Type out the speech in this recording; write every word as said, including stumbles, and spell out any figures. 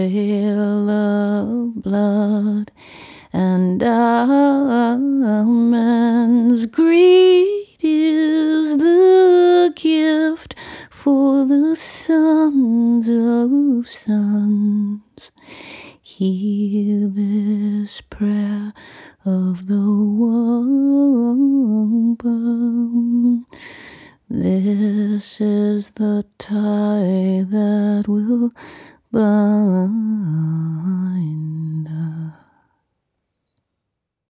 trail of blood and almonds. Great is the gift for the sons of sons. Hear this prayer of the wampum. This is the tie that will bind us.